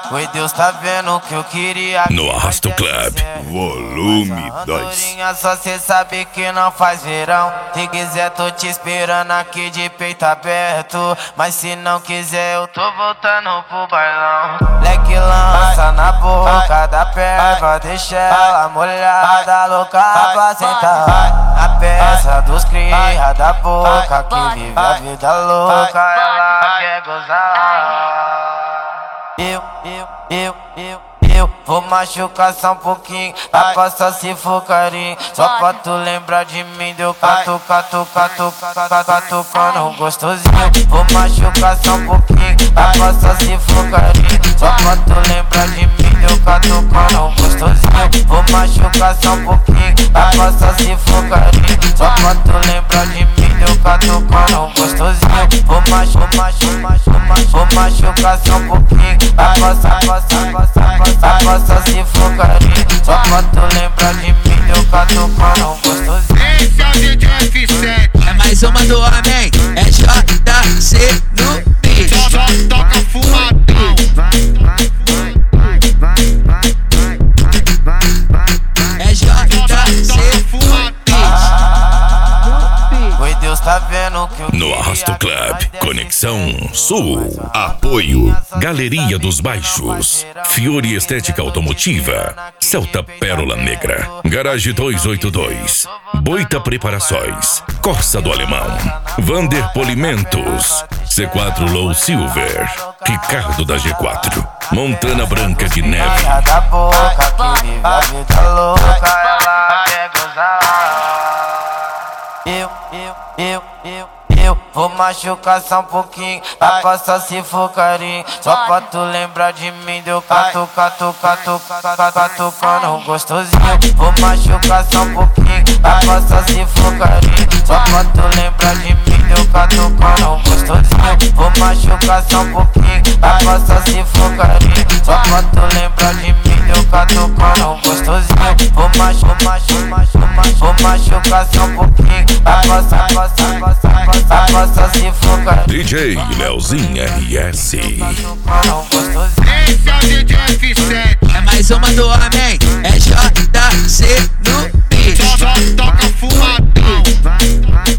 Oi, Deus tá vendo o que eu queria. No Arrasto Club, volume 2. Só cê sabe que não faz verão. Se quiser tô te esperando aqui de peito aberto, mas se não quiser eu tô voltando pro bailão. Leque lança na boca da perva, deixa ela molhada, louca pra sentar. A peça dos cria da boca que vive a vida louca, ela quer gozar. Eu vou machucar só um pouquinho, pra passar se for carinho. Só pra tu lembrar de mim, deu catucando gostosinho. Vou machucar só um pouquinho, pra passar se for carinho. Só pra tu lembrar de mim, deu catucando gostosinho. Vou machucar só um pouquinho, pra passar se for carinho. Só pra tu lembrar de mim, deu catucando gostosinho. Vou machucar só um pouquinho, pra passar se for carinho. Só pra tu lembrar de mim, deu catucando gostosinho. Esse é o DJ F7. É mais uma do homem, é JC no beat. Só toca fumadão. É JC Fumadão. Oi, Deus tá vendo que eu No Arrasto Club, Conexão Sul. Apoio Galeria dos Baixos, Fiore Estética Automotiva, Celta Pérola Negra, Garage 282, Boita Preparações, Corsa do Alemão, Vander Polimentos, C4 Low Silver, Ricardo da G4, Montana Branca de Neve. da boca que vive a vida louca, ela quer gozar. Eu vou machucar só um pouquinho, pra passar se for carinho. Só pra tu lembrar de mim, deu catucando gostosinho. Vou machucar só um pouquinho, pra passar se for carinho. Só pra tu lembrar de mim, deu catucando gostosinho. Vou machucar só um pouquinho, pra passar se for carinho. Só pra tu lembrar de mim, deu catucando gostosinho. Vou machucar só um pouquinho, pra passar se for carinho. DJ Leozinho RS. Esse é o DJ F7. é mais uma do homem, é JC no beat. Só toca fumadão.